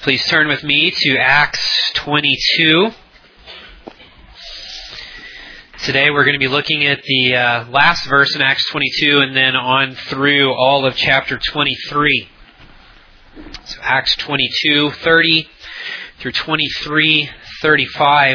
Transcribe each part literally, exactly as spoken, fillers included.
Please turn with me to Acts twenty-two. Today we're going to be looking at the uh, last verse in Acts twenty-two and then on through all of chapter twenty-three. So Acts twenty-two, thirty through twenty-three, thirty-five.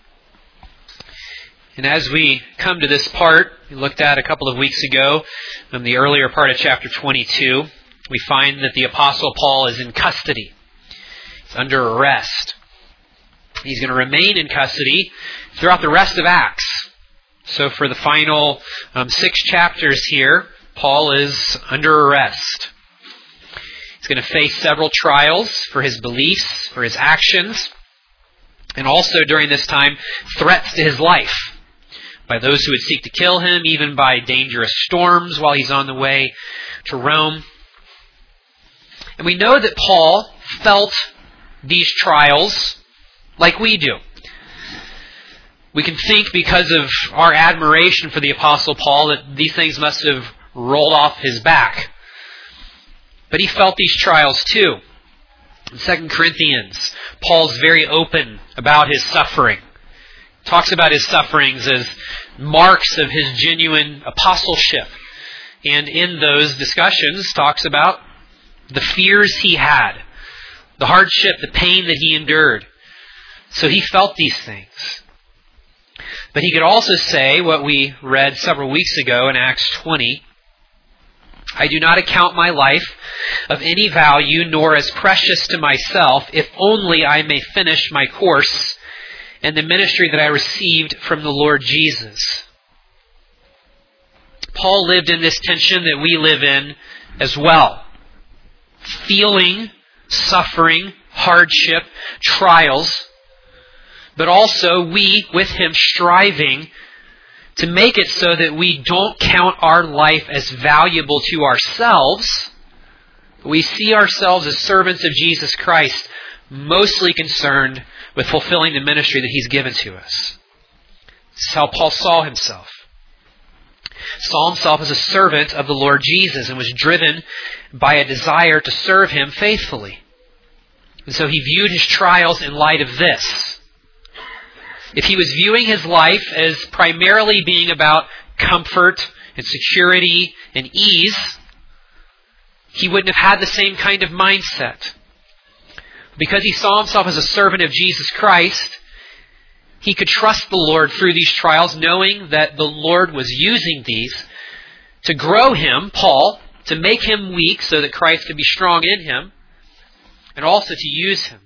And as we come to this part, we looked at a couple of weeks ago, in the earlier part of chapter twenty-two, we find that the Apostle Paul is in custody. He's under arrest. He's going to remain in custody throughout the rest of Acts. So for the final um, six chapters here, Paul is under arrest. He's going to face several trials for his beliefs, for his actions, and also during this time, threats to his life by those who would seek to kill him, even by dangerous storms while he's on the way to Rome. And we know that Paul felt these trials like we do. We can think, because of our admiration for the Apostle Paul, that these things must have rolled off his back. But he felt these trials too. In Second Corinthians, Paul's very open about his suffering. He talks about his sufferings as marks of his genuine apostleship. And in those discussions, talks about the fears he had, the hardship, the pain that he endured. So he felt these things. But he could also say what we read several weeks ago in Acts twenty. I do not account my life of any value, nor as precious to myself, if only I may finish my course and the ministry that I received from the Lord Jesus. Paul lived in this tension that we live in as well. Feeling suffering, hardship, trials, but also we, with him, striving to make it so that we don't count our life as valuable to ourselves. We see ourselves as servants of Jesus Christ, mostly concerned with fulfilling the ministry that He's given to us. This is how Paul saw himself. Saw himself as a servant of the Lord Jesus and was driven by a desire to serve Him faithfully. And so he viewed his trials in light of this. If he was viewing his life as primarily being about comfort and security and ease, he wouldn't have had the same kind of mindset. Because he saw himself as a servant of Jesus Christ, he could trust the Lord through these trials, knowing that the Lord was using these to grow him, Paul, to make him weak so that Christ could be strong in him, and also to use him.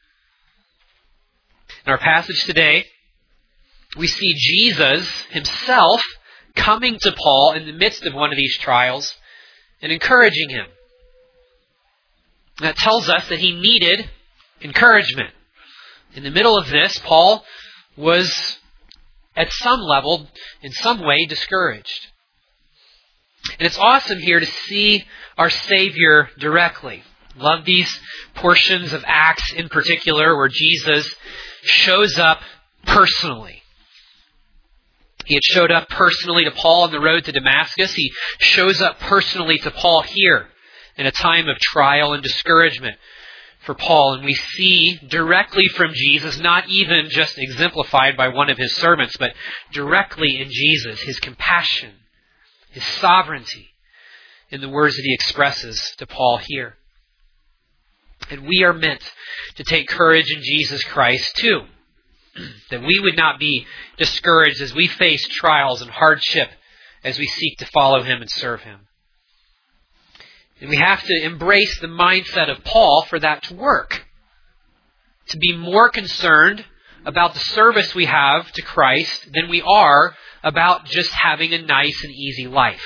In our passage today, we see Jesus himself coming to Paul in the midst of one of these trials and encouraging him. That tells us that he needed encouragement. In the middle of this, Paul was at some level, in some way, discouraged. And it's awesome here to see our Savior directly. Love these portions of Acts in particular where Jesus shows up personally. He had showed up personally to Paul on the road to Damascus. He shows up personally to Paul here in a time of trial and discouragement for Paul. And we see directly from Jesus, not even just exemplified by one of his servants, but directly in Jesus, his compassion, his sovereignty in the words that he expresses to Paul here. And we are meant to take courage in Jesus Christ too. That we would not be discouraged as we face trials and hardship as we seek to follow Him and serve Him. And we have to embrace the mindset of Paul for that to work. To be more concerned about the service we have to Christ than we are about just having a nice and easy life.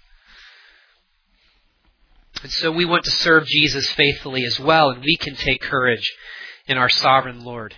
And so we want to serve Jesus faithfully as well, and we can take courage in our sovereign Lord.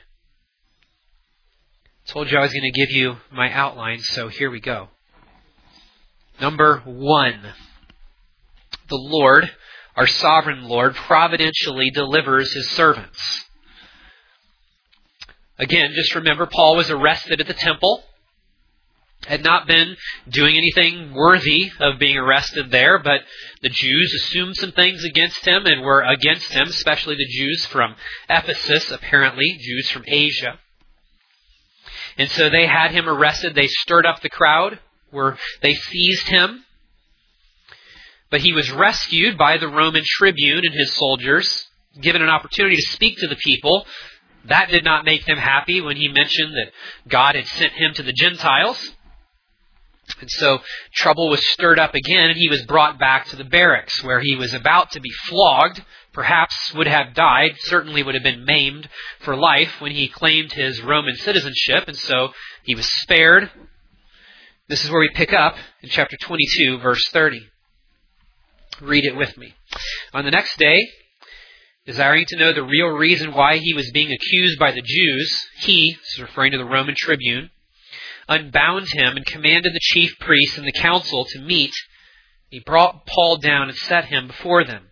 I told you I was going to give you my outline, so here we go. Number one, the Lord, our sovereign Lord, providentially delivers His servants. Again, just remember, Paul was arrested at the temple. had not been doing anything worthy of being arrested there, but the Jews assumed some things against him and were against him, especially the Jews from Ephesus, apparently, Jews from Asia. And so they had him arrested. They stirred up the crowd, where they seized him. But he was rescued by the Roman tribune and his soldiers, given an opportunity to speak to the people. That did not make them happy when he mentioned that God had sent him to the Gentiles. And so trouble was stirred up again, and he was brought back to the barracks, where he was about to be flogged, perhaps would have died, certainly would have been maimed for life when he claimed his Roman citizenship, and so he was spared. This is where we pick up in chapter twenty-two, verse thirty. Read it with me. On the next day, desiring to know the real reason why he was being accused by the Jews, he, this is referring to the Roman tribune, unbound him and commanded the chief priests and the council to meet. He brought Paul down and set him before them.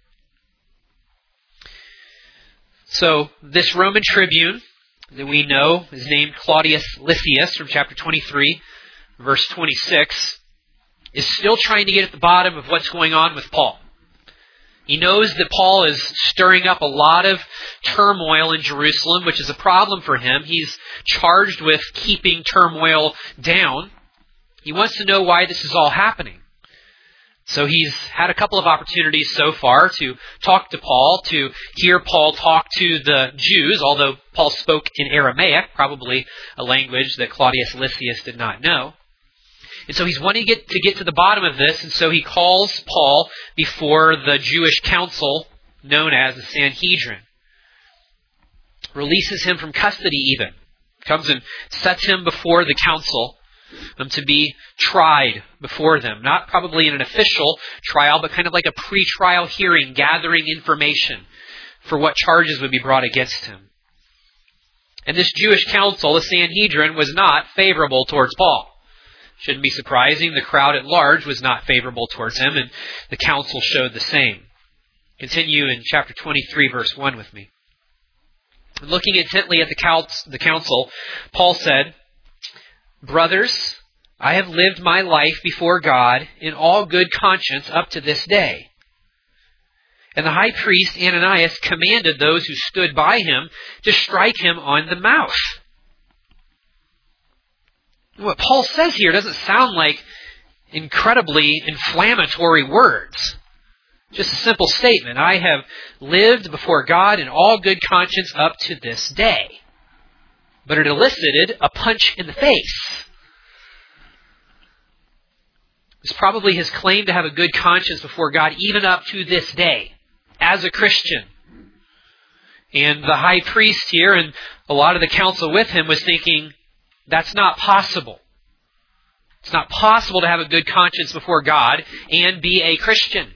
So this Roman tribune that we know is named Claudius Lysias from chapter twenty-three, verse twenty-six, is still trying to get at the bottom of what's going on with Paul. He knows that Paul is stirring up a lot of turmoil in Jerusalem, which is a problem for him. He's charged with keeping turmoil down. He wants to know why this is all happening. So he's had a couple of opportunities so far to talk to Paul, to hear Paul talk to the Jews, although Paul spoke in Aramaic, probably a language that Claudius Lysias did not know. And so he's wanting to get, to get to the bottom of this, and so he calls Paul before the Jewish council known as the Sanhedrin. Releases him from custody even. Comes and sets him before the council um, to be tried before them. Not probably in an official trial, but kind of like a pre-trial hearing, gathering information for what charges would be brought against him. And this Jewish council, the Sanhedrin, was not favorable towards Paul. Shouldn't be surprising. The crowd at large was not favorable towards him, and the council showed the same. Continue in chapter twenty-three, verse one with me. Looking intently at the council, Paul said, "Brothers, I have lived my life before God in all good conscience up to this day." And the high priest Ananias commanded those who stood by him to strike him on the mouth. What Paul says here doesn't sound like incredibly inflammatory words. Just a simple statement. I have lived before God in all good conscience up to this day. But it elicited a punch in the face. It's probably his claim to have a good conscience before God even up to this day as a Christian. And the high priest here and a lot of the council with him was thinking, that's not possible. It's not possible to have a good conscience before God and be a Christian.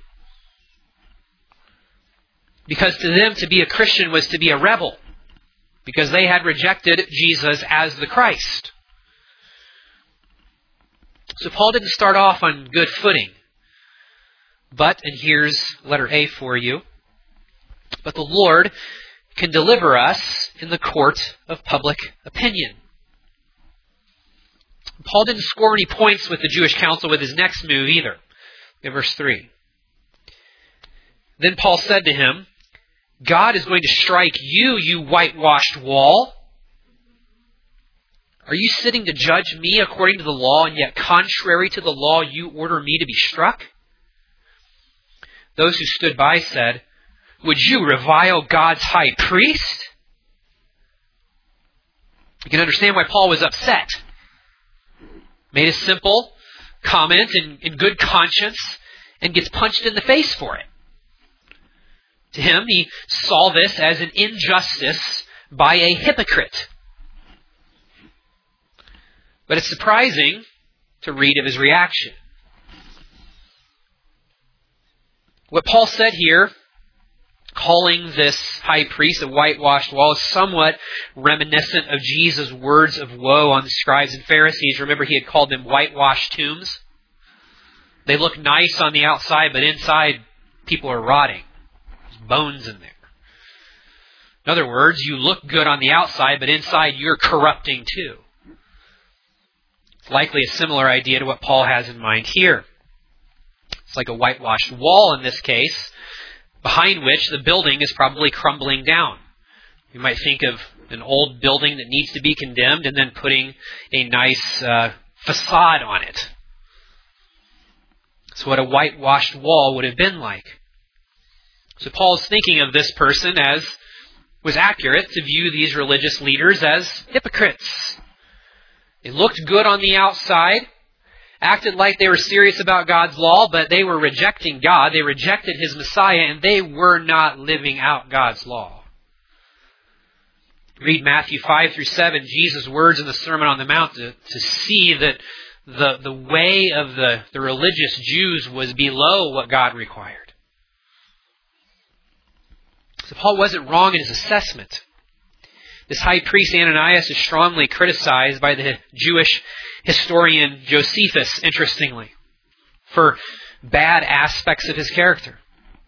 Because to them, to be a Christian was to be a rebel. Because they had rejected Jesus as the Christ. So Paul didn't start off on good footing. But, and here's letter A for you, but the Lord can deliver us in the court of public opinion. Paul didn't score any points with the Jewish council with his next move either. In verse three. Then Paul said to him, God is going to strike you, you whitewashed wall. Are you sitting to judge me according to the law, and yet contrary to the law you order me to be struck? Those who stood by said, would you revile God's high priest? You can understand why Paul was upset. Made a simple comment in, in good conscience and gets punched in the face for it. To him, he saw this as an injustice by a hypocrite. But it's surprising to read of his reaction. What Paul said here, calling this high priest a whitewashed wall, is somewhat reminiscent of Jesus' words of woe on the scribes and Pharisees. Remember, he had called them whitewashed tombs. They look nice on the outside, but inside people are rotting. There's bones in there. In other words, you look good on the outside, but inside you're corrupting too. It's likely a similar idea to what Paul has in mind here. It's like a whitewashed wall in this case, behind which the building is probably crumbling down. You might think of an old building that needs to be condemned and then putting a nice uh, facade on it. That's what a whitewashed wall would have been like. So Paul's thinking of this person as was accurate to view these religious leaders as hypocrites. They looked good on the outside, acted like they were serious about God's law, but they were rejecting God. They rejected His Messiah, and they were not living out God's law. Read Matthew five through seven, Jesus' words in the Sermon on the Mount, to, to see that the, the way of the, the religious Jews was below what God required. So Paul wasn't wrong in his assessment. This high priest Ananias is strongly criticized by the Jewish historian Josephus, interestingly, for bad aspects of his character.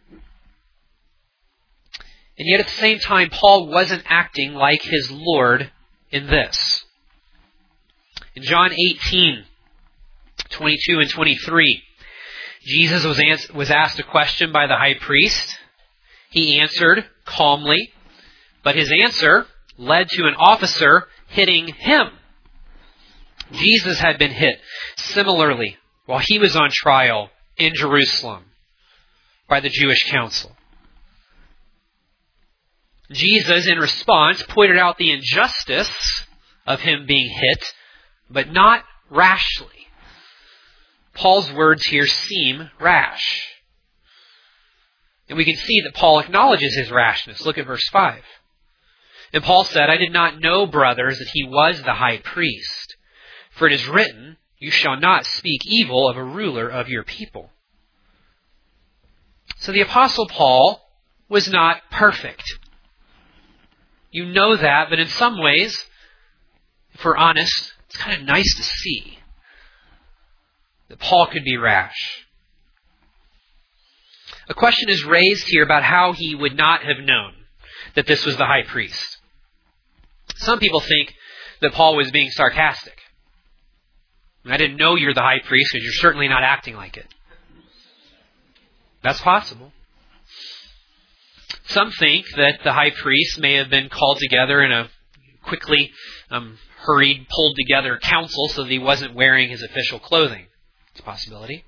And yet at the same time, Paul wasn't acting like his Lord in this. In John eighteen, twenty-two and twenty-three, Jesus was, ans- was asked a question by the high priest. He answered calmly, but his answer led to an officer hitting him. Jesus had been hit similarly while he was on trial in Jerusalem by the Jewish council. Jesus, in response, pointed out the injustice of him being hit, but not rashly. Paul's words here seem rash. And we can see that Paul acknowledges his rashness. Look at verse five. And Paul said, I did not know, brothers, that he was the high priest. For it is written, you shall not speak evil of a ruler of your people. So the Apostle Paul was not perfect. You know that, but in some ways, if we're honest, it's kind of nice to see that Paul could be rash. A question is raised here about how he would not have known that this was the high priest. Some people think that Paul was being sarcastic. I didn't know you're the high priest because you're certainly not acting like it. That's possible. Some think that the high priest may have been called together in a quickly um, hurried, pulled together council so that he wasn't wearing his official clothing. It's a possibility.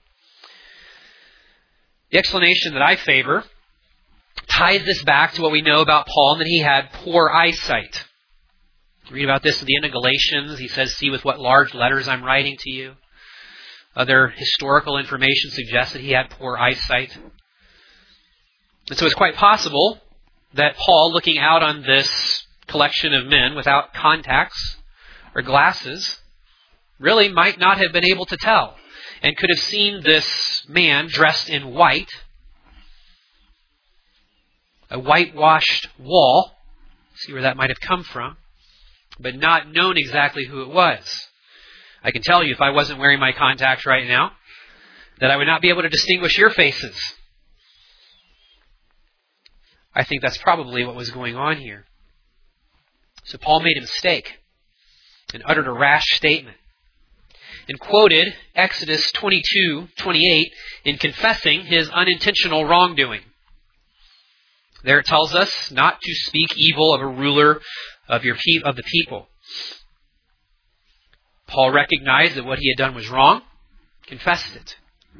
The explanation that I favor ties this back to what we know about Paul, and that he had poor eyesight. Read about this at the end of Galatians. He says, see with what large letters I'm writing to you. Other historical information suggests that he had poor eyesight. And so it's quite possible that Paul, looking out on this collection of men without contacts or glasses, really might not have been able to tell, and could have seen this man dressed in white, a whitewashed wall, see where that might have come from, but not known exactly who it was. I can tell you, if I wasn't wearing my contacts right now, that I would not be able to distinguish your faces. I think that's probably what was going on here. So Paul made a mistake and uttered a rash statement, and quoted Exodus twenty-two twenty-eight in confessing his unintentional wrongdoing. There it tells us not to speak evil of a ruler of your pe- of the people. Paul recognized that what he had done was wrong, confessed it.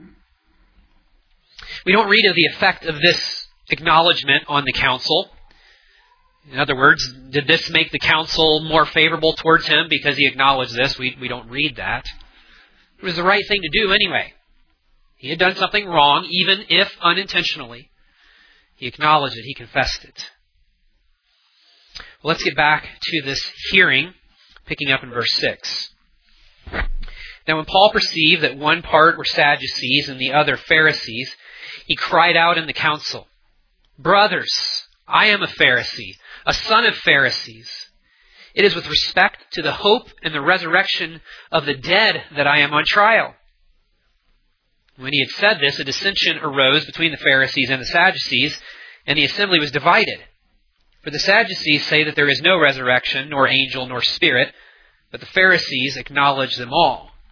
We don't read of the effect of this acknowledgement on the council. In other words, did this make the council more favorable towards him because he acknowledged this? We, we don't read that. It was the right thing to do anyway. He had done something wrong, even if unintentionally. He acknowledged it. He confessed it. Well, let's get back to this hearing, picking up in verse six. Now when Paul perceived that one part were Sadducees and the other Pharisees, he cried out in the council, Brothers, I am a Pharisee, a son of Pharisees. It is with respect to the hope and the resurrection of the dead that I am on trial. When he had said this, a dissension arose between the Pharisees and the Sadducees, and the assembly was divided. For the Sadducees say that there is no resurrection, nor angel, nor spirit, but the Pharisees acknowledge them all.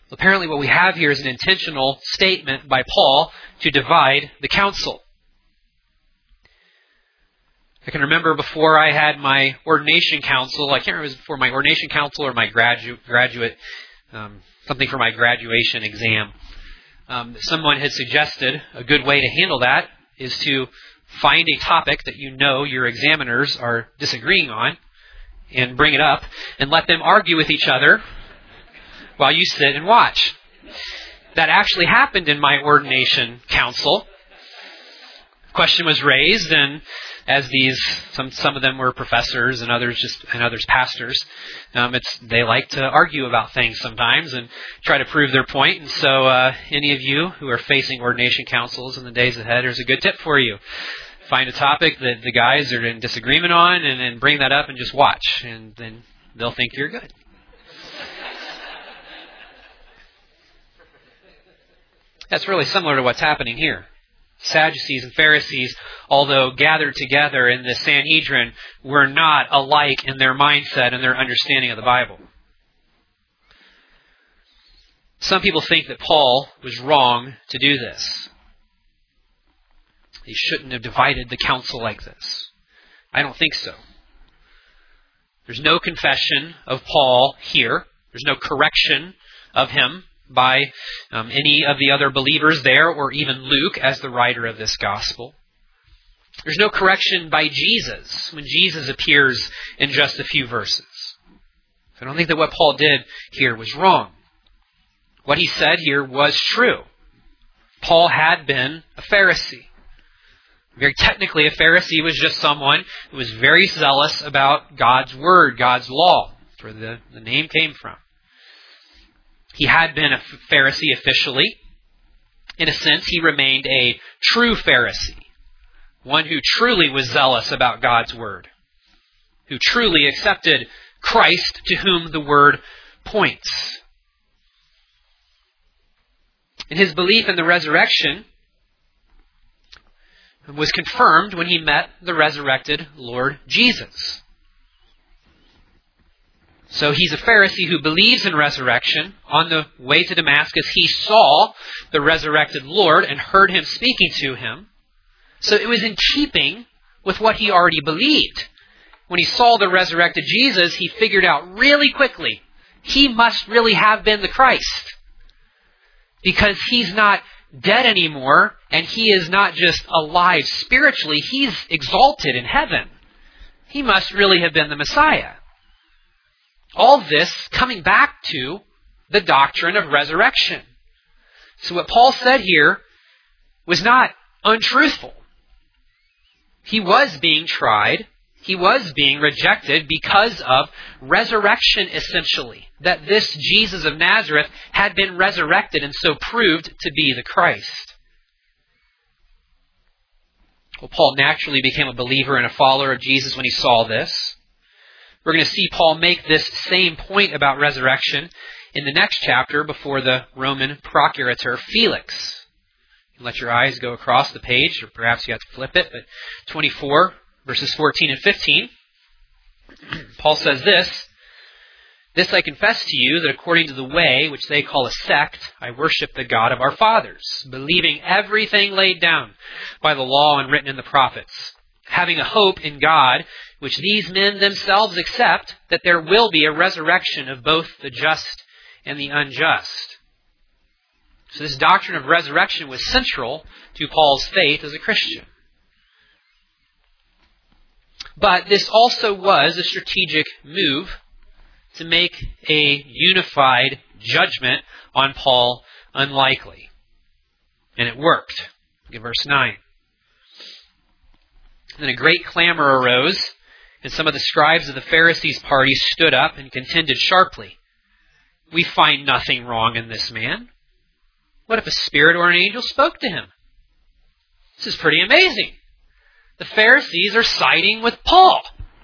Apparently what we have here is an intentional statement by Paul to divide the council. I can remember before I had my ordination council, I can't remember if it was before my ordination council or my gradu- graduate, um, something for my graduation exam. Um, someone had suggested a good way to handle that is to find a topic that you know your examiners are disagreeing on and bring it up and let them argue with each other while you sit and watch. That actually happened in my ordination council. The question was raised, and as these, some some of them were professors and others just and others pastors, um, it's they like to argue about things sometimes and try to prove their point. And so, uh, any of you who are facing ordination councils in the days ahead, there's a good tip for you. Find a topic that the guys are in disagreement on, and then bring that up and just watch, and then they'll think you're good. That's really similar to what's happening here. Sadducees and Pharisees, although gathered together in the Sanhedrin, were not alike in their mindset and their understanding of the Bible. Some people think that Paul was wrong to do this. He shouldn't have divided the council like this. I don't think so. There's no confession of Paul here. There's no correction of him by um, any of the other believers there, or even Luke as the writer of this gospel. There's no correction by Jesus when Jesus appears in just a few verses. I don't think that what Paul did here was wrong. What he said here was true. Paul had been a Pharisee. Very technically, a Pharisee was just someone who was very zealous about God's word, God's law. That's where the, the name came from. He had been a Pharisee officially. In a sense, he remained a true Pharisee. One who truly was zealous about God's word. Who truly accepted Christ to whom the word points. And his belief in the resurrection was confirmed when he met the resurrected Lord Jesus. So he's a Pharisee who believes in resurrection. On the way to Damascus, he saw the resurrected Lord and heard him speaking to him. So it was in keeping with what he already believed. When he saw the resurrected Jesus, he figured out really quickly, he must really have been the Christ. Because he's not dead anymore, and he is not just alive spiritually, he's exalted in heaven. He must really have been the Messiah. All this coming back to the doctrine of resurrection. So what Paul said here was not untruthful. He was being tried. He was being rejected because of resurrection, essentially. That this Jesus of Nazareth had been resurrected and so proved to be the Christ. Well, Paul naturally became a believer and a follower of Jesus when he saw this. We're going to see Paul make this same point about resurrection in the next chapter before the Roman procurator Felix. You can let your eyes go across the page, or perhaps you have to flip it, but twenty-four, verses fourteen and fifteen. Paul says this, "This I confess to you, that according to the way which they call a sect, I worship the God of our fathers, believing everything laid down by the law and written in the prophets, having a hope in God, which these men themselves accept, that there will be a resurrection of both the just and the unjust." So this doctrine of resurrection was central to Paul's faith as a Christian. But this also was a strategic move to make a unified judgment on Paul unlikely. And it worked. Look at verse nine. Then a great clamor arose, and some of the scribes of the Pharisees' party stood up and contended sharply. "We find nothing wrong in this man. What if a spirit or an angel spoke to him?" This is pretty amazing. The Pharisees are siding with Paul.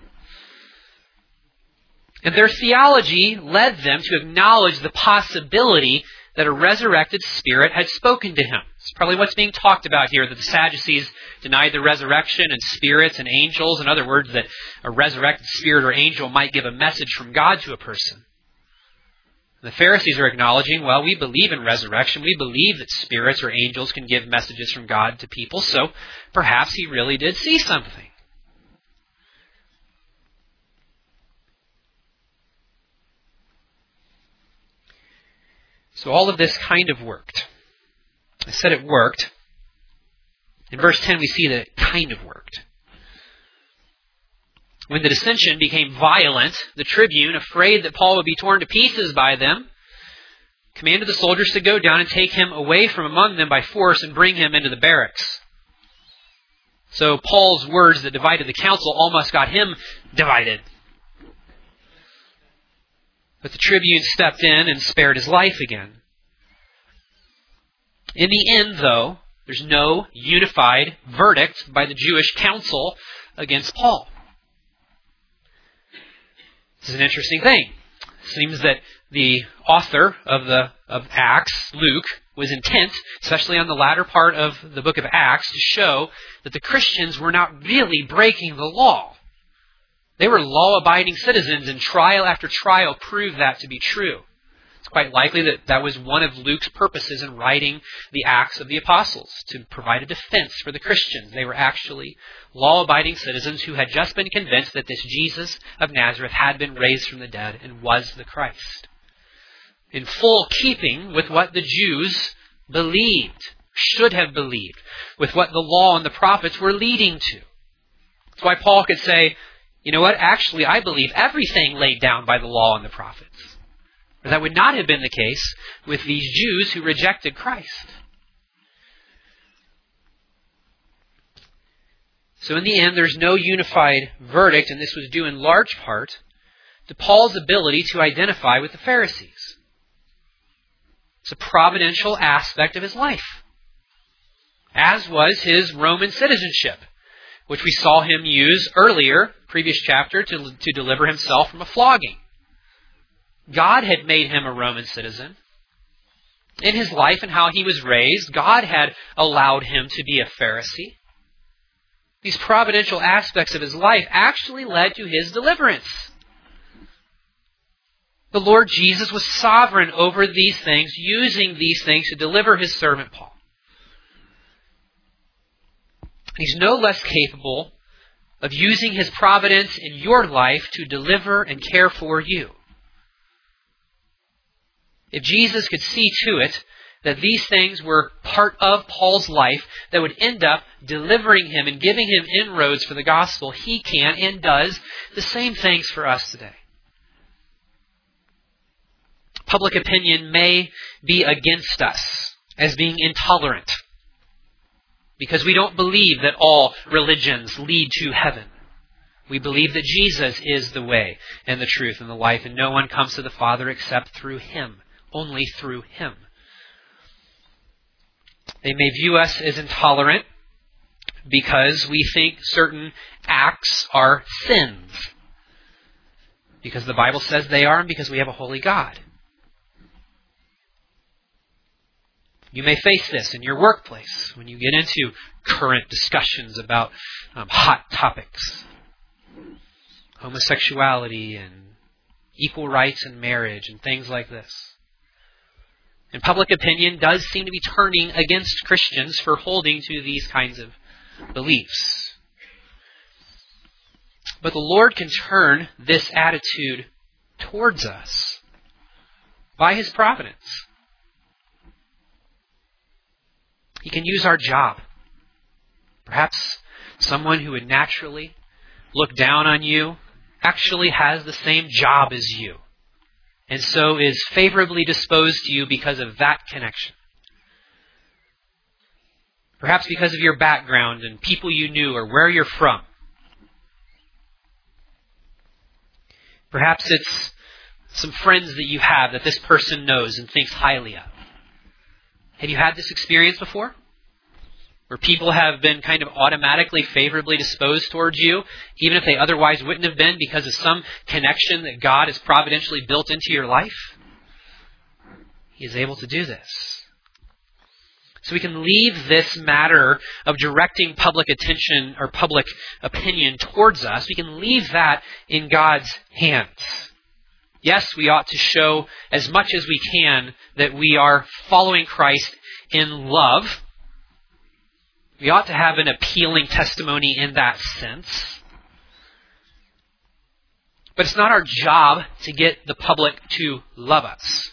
And their theology led them to acknowledge the possibility that a resurrected spirit had spoken to him. It's probably what's being talked about here, that the Sadducees denied the resurrection and spirits and angels. In other words, that a resurrected spirit or angel might give a message from God to a person. The Pharisees are acknowledging, well, we believe in resurrection. We believe that spirits or angels can give messages from God to people, so perhaps he really did see something. So all of this kind of worked. I said it worked. In verse ten, we see that it kind of worked. When the dissension became violent, the tribune, afraid that Paul would be torn to pieces by them, commanded the soldiers to go down and take him away from among them by force and bring him into the barracks. So Paul's words that divided the council almost got him divided. But the tribune stepped in and spared his life again. In the end, though, there's no unified verdict by the Jewish council against Paul. This is an interesting thing. It seems that the author of the of Acts, Luke, was intent, especially on the latter part of the book of Acts, to show that the Christians were not really breaking the law. They were law-abiding citizens, and trial after trial proved that to be true. It's quite likely that that was one of Luke's purposes in writing the Acts of the Apostles, to provide a defense for the Christians. They were actually law-abiding citizens who had just been convinced that this Jesus of Nazareth had been raised from the dead and was the Christ. In full keeping with what the Jews believed, should have believed, with what the law and the prophets were leading to. That's why Paul could say, you know what, actually I believe everything laid down by the law and the prophets. But that would not have been the case with these Jews who rejected Christ. So in the end, there's no unified verdict, and this was due in large part to Paul's ability to identify with the Pharisees. It's a providential aspect of his life, as was his Roman citizenship, which we saw him use earlier, previous chapter, to, to deliver himself from a flogging. God had made him a Roman citizen. In his life and how he was raised, God had allowed him to be a Pharisee. These providential aspects of his life actually led to his deliverance. The Lord Jesus was sovereign over these things, using these things to deliver his servant Paul. He's no less capable of using his providence in your life to deliver and care for you. If Jesus could see to it that these things were part of Paul's life that would end up delivering him and giving him inroads for the gospel, he can and does the same things for us today. Public opinion may be against us as being intolerant because we don't believe that all religions lead to heaven. We believe that Jesus is the way and the truth and the life, and no one comes to the Father except through Him. Only through Him. They may view us as intolerant because we think certain acts are sins. Because the Bible says they are, and because we have a holy God. You may face this in your workplace when you get into current discussions about um, hot topics. Homosexuality and equal rights in marriage and things like this. And public opinion does seem to be turning against Christians for holding to these kinds of beliefs. But the Lord can turn this attitude towards us by His providence. He can use our job. Perhaps someone who would naturally look down on you actually has the same job as you, and so is favorably disposed to you because of that connection. Perhaps because of your background and people you knew or where you're from. Perhaps it's some friends that you have that this person knows and thinks highly of. Have you had this experience before? Where people have been kind of automatically favorably disposed towards you, even if they otherwise wouldn't have been, because of some connection that God has providentially built into your life? He is able to do this. So we can leave this matter of directing public attention or public opinion towards us. We can leave that in God's hands. Yes, we ought to show as much as we can that we are following Christ in love. We ought to have an appealing testimony in that sense. But it's not our job to get the public to love us.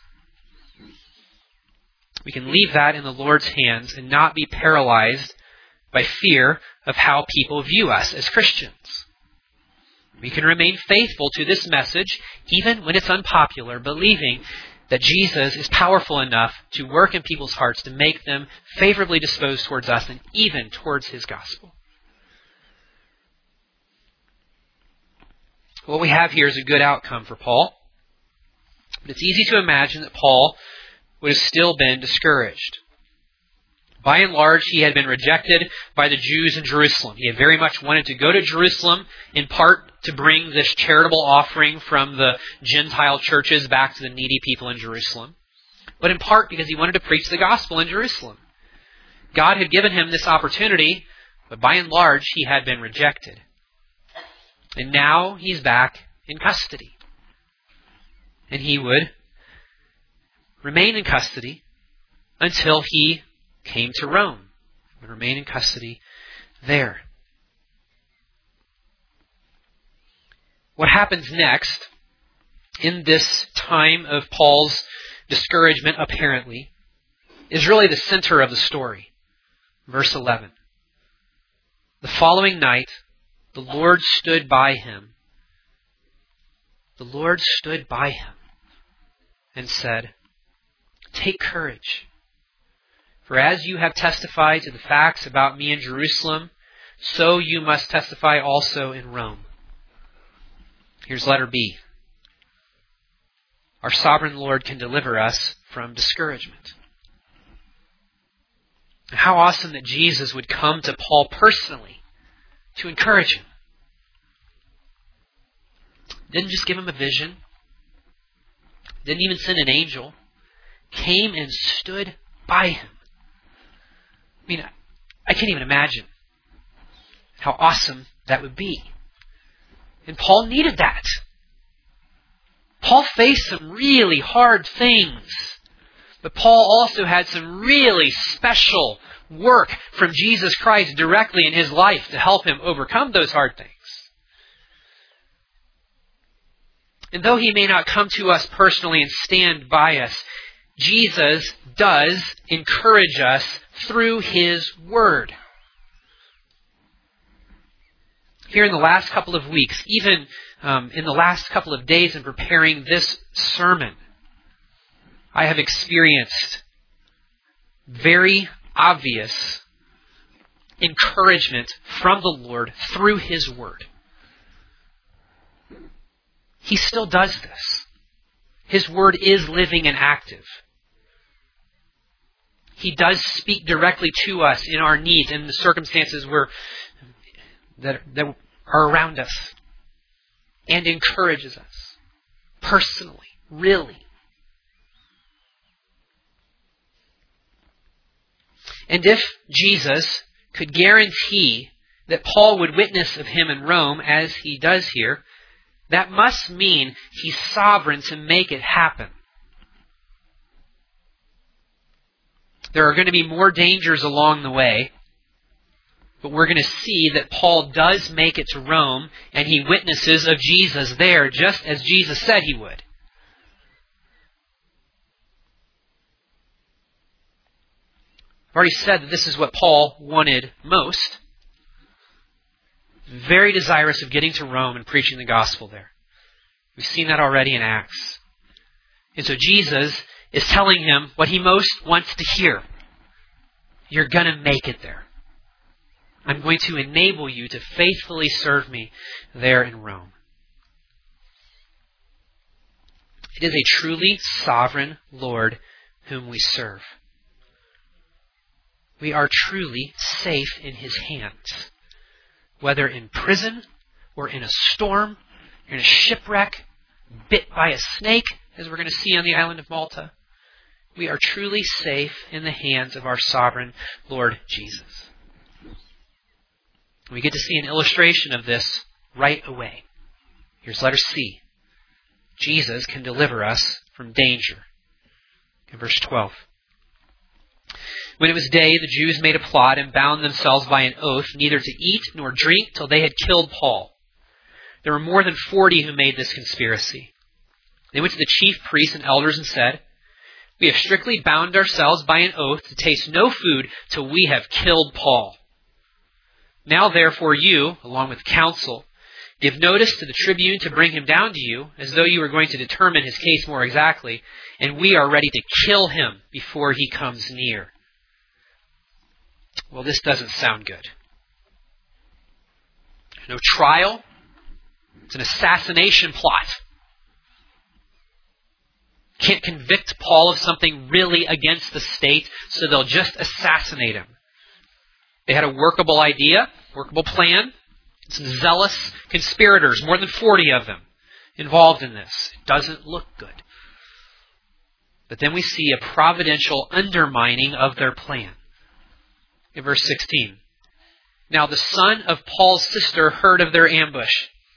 We can leave that in the Lord's hands and not be paralyzed by fear of how people view us as Christians. We can remain faithful to this message, even when it's unpopular, believing that Jesus is powerful enough to work in people's hearts to make them favorably disposed towards us and even towards His gospel. What we have here is a good outcome for Paul. But it's easy to imagine that Paul would have still been discouraged. By and large, he had been rejected by the Jews in Jerusalem. He had very much wanted to go to Jerusalem, in part to bring this charitable offering from the Gentile churches back to the needy people in Jerusalem, but in part because he wanted to preach the gospel in Jerusalem. God had given him this opportunity, but by and large, he had been rejected. And now he's back in custody. And he would remain in custody until he came to Rome. He would remain in custody there. What happens next in this time of Paul's discouragement, apparently, is really the center of the story. Verse eleven. The following night, the Lord stood by him. The Lord stood by him and said, "Take courage, for as you have testified to the facts about me in Jerusalem, so you must testify also in Rome." Here's letter B. Our sovereign Lord can deliver us from discouragement. How awesome that Jesus would come to Paul personally to encourage him. Didn't just give him a vision. Didn't even send an angel. Came and stood by him. I mean, I can't even imagine how awesome that would be. And Paul needed that. Paul faced some really hard things. But Paul also had some really special work from Jesus Christ directly in his life to help him overcome those hard things. And though he may not come to us personally and stand by us, Jesus does encourage us through His Word. Here in the last couple of weeks, even um, in the last couple of days in preparing this sermon, I have experienced very obvious encouragement from the Lord through His Word. He still does this. His Word is living and active. He does speak directly to us in our needs and the circumstances we're, that, that are around us, and encourages us personally, really. And if Jesus could guarantee that Paul would witness of him in Rome, as he does here, that must mean He's sovereign to make it happen. There are going to be more dangers along the way, but we're going to see that Paul does make it to Rome, and he witnesses of Jesus there, just as Jesus said he would. I've already said that this is what Paul wanted most. Very desirous of getting to Rome and preaching the gospel there. We've seen that already in Acts. And so Jesus is telling him what he most wants to hear. You're going to make it there. I'm going to enable you to faithfully serve me there in Rome. It is a truly sovereign Lord whom we serve. We are truly safe in His hands. Whether in prison or in a storm, or in a shipwreck, bit by a snake, as we're going to see on the island of Malta, we are truly safe in the hands of our sovereign Lord Jesus. We get to see an illustration of this right away. Here's letter C. Jesus can deliver us from danger. In verse twelve. When it was day, the Jews made a plot and bound themselves by an oath neither to eat nor drink till they had killed Paul. There were more than forty who made this conspiracy. They went to the chief priests and elders and said, "We have strictly bound ourselves by an oath to taste no food till we have killed Paul. Now therefore you, along with the council, give notice to the tribune to bring him down to you, as though you were going to determine his case more exactly, and we are ready to kill him before he comes near." Well, this doesn't sound good. No trial. It's an assassination plot. Can't convict Paul of something really against the state, so they'll just assassinate him. They had a workable idea, workable plan. Some zealous conspirators, more than forty of them, involved in this. It doesn't look good. But then we see a providential undermining of their plan. In verse sixteen. Now the son of Paul's sister heard of their ambush.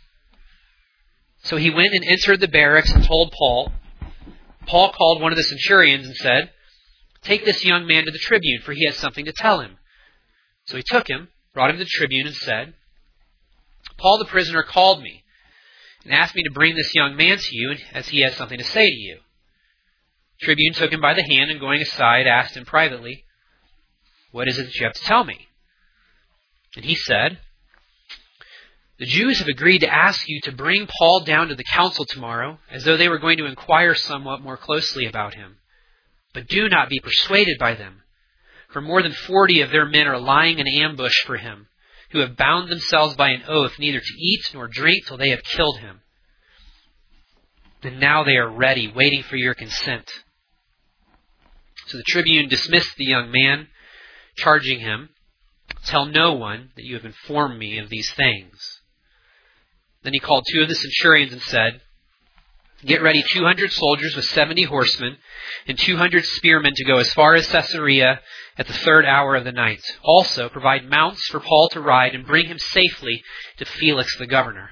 So he went and entered the barracks and told Paul. Paul called one of the centurions and said, "Take this young man to the tribune, for he has something to tell him." So he took him, brought him to the tribune, and said, "Paul the prisoner called me and asked me to bring this young man to you, as he has something to say to you." The tribune took him by the hand and, going aside, asked him privately, "What is it that you have to tell me?" And he said, "The Jews have agreed to ask you to bring Paul down to the council tomorrow, as though they were going to inquire somewhat more closely about him. But do not be persuaded by them, for more than forty of their men are lying in ambush for him, who have bound themselves by an oath neither to eat nor drink till they have killed him. And now they are ready, waiting for your consent." So the tribune dismissed the young man, charging him, "Tell no one that you have informed me of these things." Then he called two of the centurions and said, "Get ready two hundred soldiers with seventy horsemen and two hundred spearmen to go as far as Caesarea at the third hour of the night. Also provide mounts for Paul to ride and bring him safely to Felix the governor."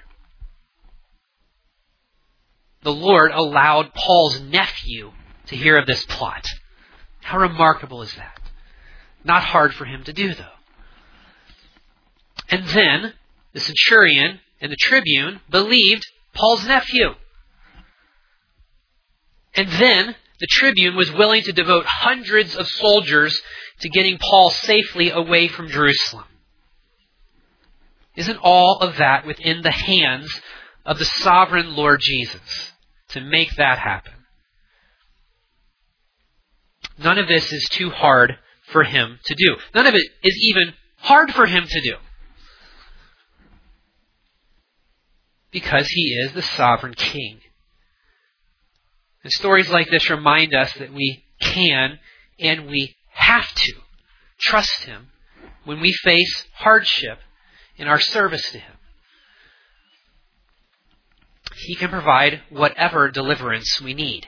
The Lord allowed Paul's nephew to hear of this plot. How remarkable is that? Not hard for him to do, though. And then the centurion and the tribune believed Paul's nephew. And then the tribune was willing to devote hundreds of soldiers to getting Paul safely away from Jerusalem. Isn't all of that within the hands of the sovereign Lord Jesus to make that happen? None of this is too hard for him to do. None of it is even hard for him to do. Because he is the sovereign king. And stories like this remind us that we can and we have to trust him when we face hardship in our service to him. He can provide whatever deliverance we need.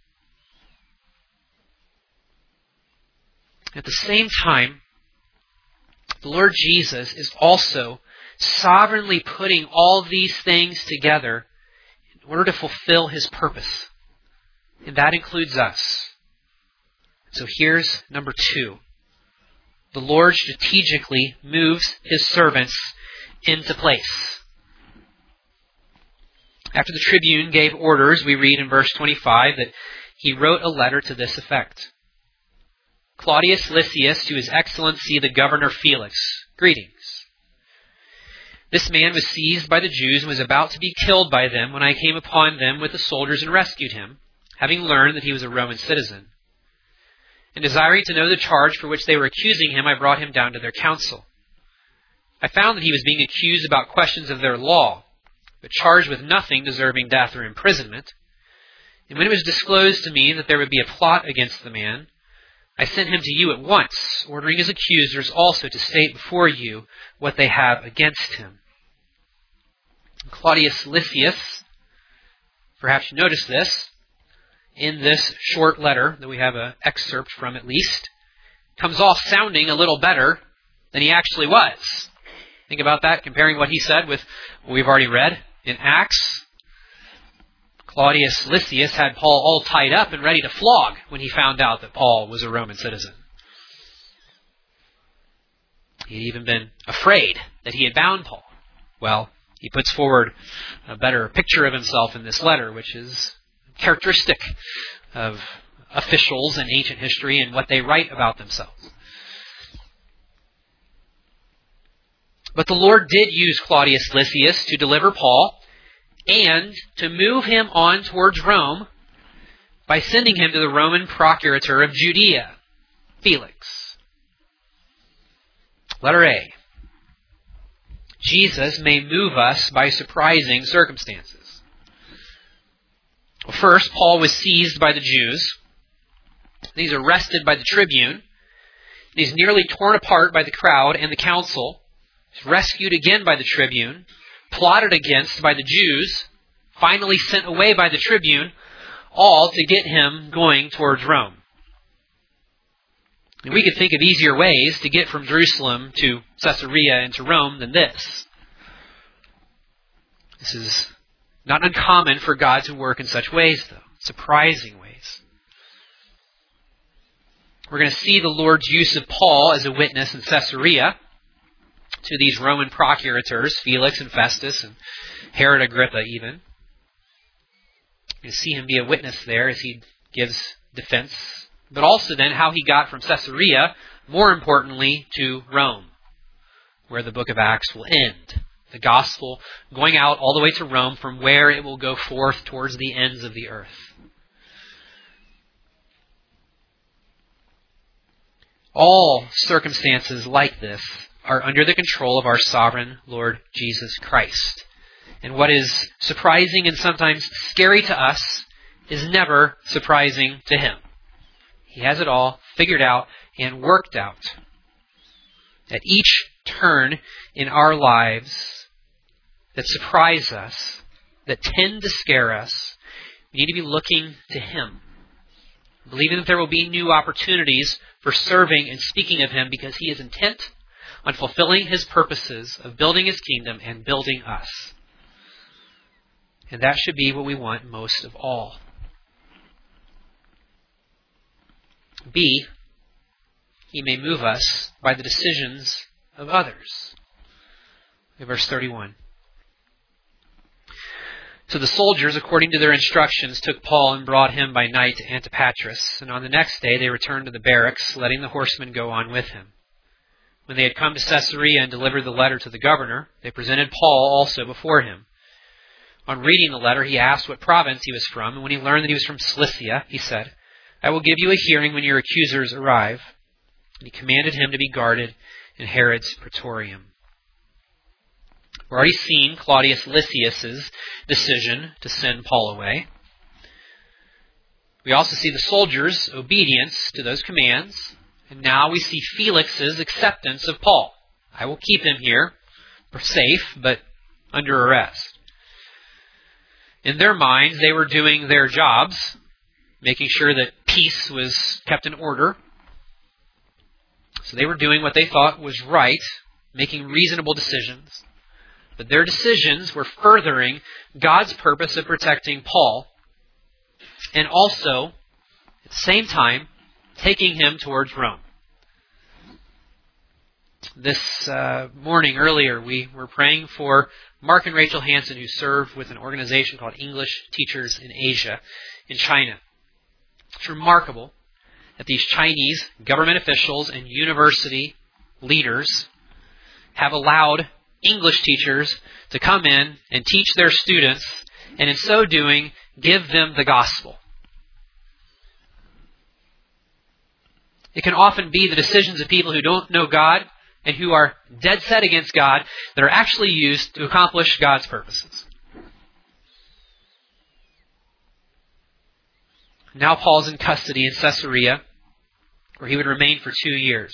At the same time, the Lord Jesus is also sovereignly putting all these things together in order to fulfill his purpose. And that includes us. So here's number two. The Lord strategically moves his servants into place. After the tribune gave orders, we read in verse twenty-five that he wrote a letter to this effect. Claudius Lysias to His Excellency the Governor Felix, greetings. This man was seized by the Jews and was about to be killed by them when I came upon them with the soldiers and rescued him, having learned that he was a Roman citizen. And desiring to know the charge for which they were accusing him, I brought him down to their council. I found that he was being accused about questions of their law, but charged with nothing deserving death or imprisonment. And when it was disclosed to me that there would be a plot against the man, I sent him to you at once, ordering his accusers also to state before you what they have against him. Claudius Lysias, perhaps you noticed this, in this short letter that we have an excerpt from at least, comes off sounding a little better than he actually was. Think about that, comparing what he said with what we've already read in Acts. Claudius Lysias had Paul all tied up and ready to flog when he found out that Paul was a Roman citizen. He had even been afraid that he had bound Paul. Well, he puts forward a better picture of himself in this letter, which is characteristic of officials in ancient history and what they write about themselves. But the Lord did use Claudius Lysias to deliver Paul and to move him on towards Rome by sending him to the Roman procurator of Judea, Felix. Letter A. Jesus may move us by surprising circumstances. Well, first, Paul was seized by the Jews. He's arrested by the tribune. He's nearly torn apart by the crowd and the council. He's rescued again by the tribune, plotted against by the Jews, finally sent away by the tribune, all to get him going towards Rome. And we could think of easier ways to get from Jerusalem to Caesarea and to Rome than this. This is not uncommon for God to work in such ways, though. Surprising ways. We're going to see the Lord's use of Paul as a witness in Caesarea to these Roman procurators, Felix and Festus and Herod Agrippa even. We're going to see him be a witness there as he gives defense. But also then how he got from Caesarea, more importantly, to Rome, where the book of Acts will end. The gospel going out all the way to Rome, from where it will go forth towards the ends of the earth. All circumstances like this are under the control of our sovereign Lord Jesus Christ. And what is surprising and sometimes scary to us is never surprising to Him. He has it all figured out and worked out. At each turn in our lives that surprise us, that tend to scare us, we need to be looking to Him. Believing that there will be new opportunities for serving and speaking of Him because He is intent on fulfilling His purposes of building His kingdom and building us. And that should be what we want most of all. B, He may move us by the decisions of others. Verse thirty-one. So the soldiers, according to their instructions, took Paul and brought him by night to Antipatris, and on the next day they returned to the barracks, letting the horsemen go on with him. When they had come to Caesarea and delivered the letter to the governor, they presented Paul also before him. On reading the letter, he asked what province he was from, and when he learned that he was from Cilicia, he said, I will give you a hearing when your accusers arrive. And he commanded him to be guarded in Herod's praetorium. We've already seen Claudius Lysias' decision to send Paul away. We also see the soldiers' obedience to those commands. And now we see Felix's acceptance of Paul. I will keep him here, safe, but under arrest. In their minds, they were doing their jobs, making sure that peace was kept in order. So they were doing what they thought was right, making reasonable decisions. But their decisions were furthering God's purpose of protecting Paul, and also, at the same time, taking him towards Rome. This uh, morning earlier, we were praying for Mark and Rachel Hansen, who serve with an organization called English Teachers in Asia, in China. It's remarkable that these Chinese government officials and university leaders have allowed English teachers to come in and teach their students, and in so doing, give them the gospel. It can often be the decisions of people who don't know God and who are dead set against God that are actually used to accomplish God's purposes. Now Paul's in custody in Caesarea, where he would remain for two years.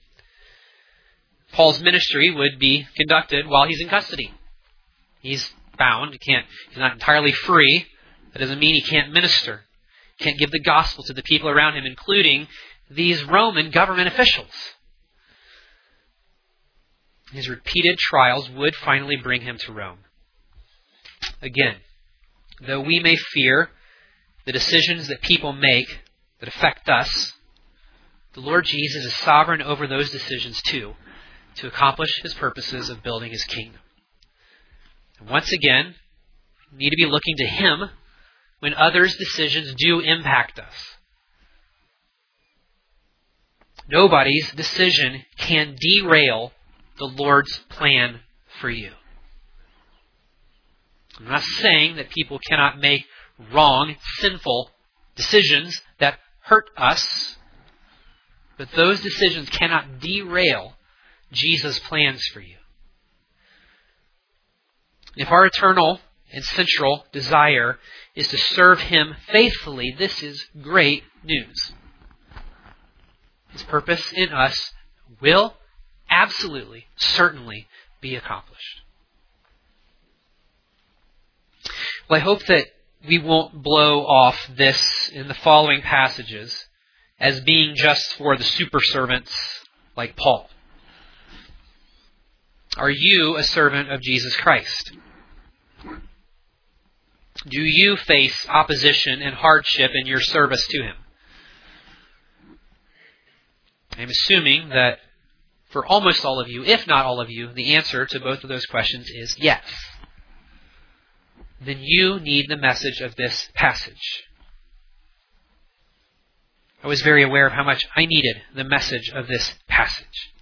Paul's ministry would be conducted while he's in custody. He's bound. He can't, he's not entirely free. That doesn't mean he can't minister. He can't give the gospel to the people around him, including these Roman government officials. His repeated trials would finally bring him to Rome. Again, though we may fear the decisions that people make that affect us, the Lord Jesus is sovereign over those decisions too, to accomplish His purposes of building His kingdom. And once again, we need to be looking to Him when others' decisions do impact us. Nobody's decision can derail the Lord's plan for you. I'm not saying that people cannot make wrong, sinful decisions that hurt us, but those decisions cannot derail Jesus' plans for you. If our eternal and central desire is to serve Him faithfully, this is great news. His purpose in us will absolutely, certainly be accomplished. Well, I hope that we won't blow off this in the following passages as being just for the super servants like Paul. Are you a servant of Jesus Christ? Do you face opposition and hardship in your service to Him? I'm assuming that for almost all of you, if not all of you, the answer to both of those questions is yes. Then you need the message of this passage. I was very aware of how much I needed the message of this passage,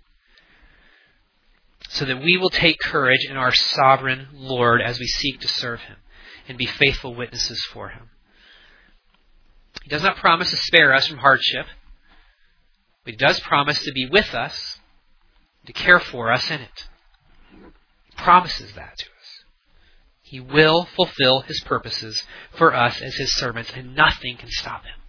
so that we will take courage in our sovereign Lord as we seek to serve Him and be faithful witnesses for Him. He does not promise to spare us from hardship, but He does promise to be with us, to care for us in it. He promises that to us. He will fulfill His purposes for us as His servants, and nothing can stop Him.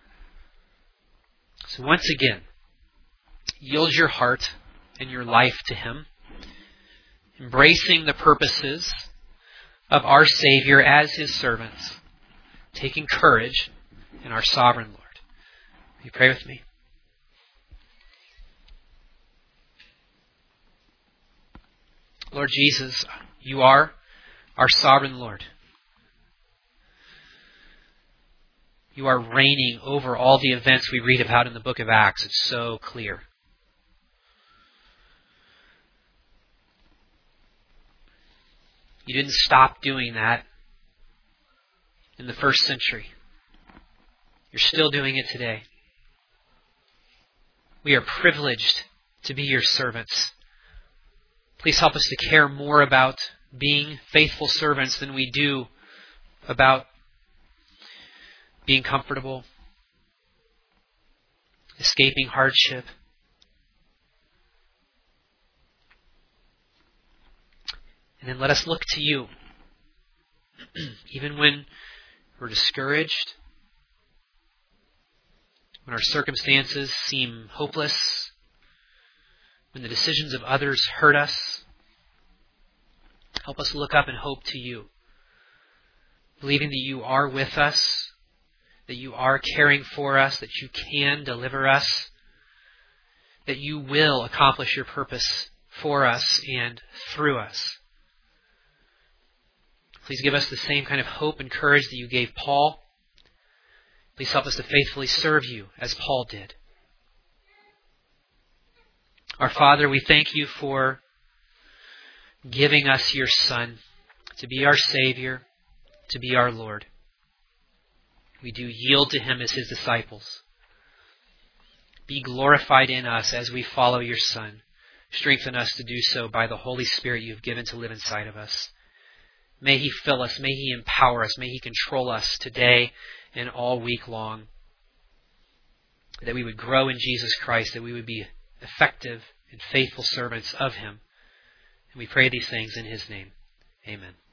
So once again, yield your heart and your life to Him, embracing the purposes of our Savior as His servants, taking courage in our sovereign Lord. Will you pray with me? Lord Jesus, You are our sovereign Lord. You are reigning over all the events we read about in the book of Acts. It's so clear. You didn't stop doing that in the first century. You're still doing it today. We are privileged to be Your servants. Please help us to care more about being faithful servants than we do about being comfortable, escaping hardship. And then let us look to You, even when we're discouraged, when our circumstances seem hopeless, when the decisions of others hurt us. Help us look up and hope to You, believing that You are with us, that You are caring for us, that You can deliver us, that You will accomplish Your purpose for us and through us. Please give us the same kind of hope and courage that You gave Paul. Please help us to faithfully serve You as Paul did. Our Father, we thank You for giving us Your Son to be our Savior, to be our Lord. We do yield to Him as His disciples. Be glorified in us as we follow Your Son. Strengthen us to do so by the Holy Spirit You have given to live inside of us. May He fill us, may He empower us, may He control us today and all week long. That we would grow in Jesus Christ, that we would be effective and faithful servants of Him. And we pray these things in His name. Amen.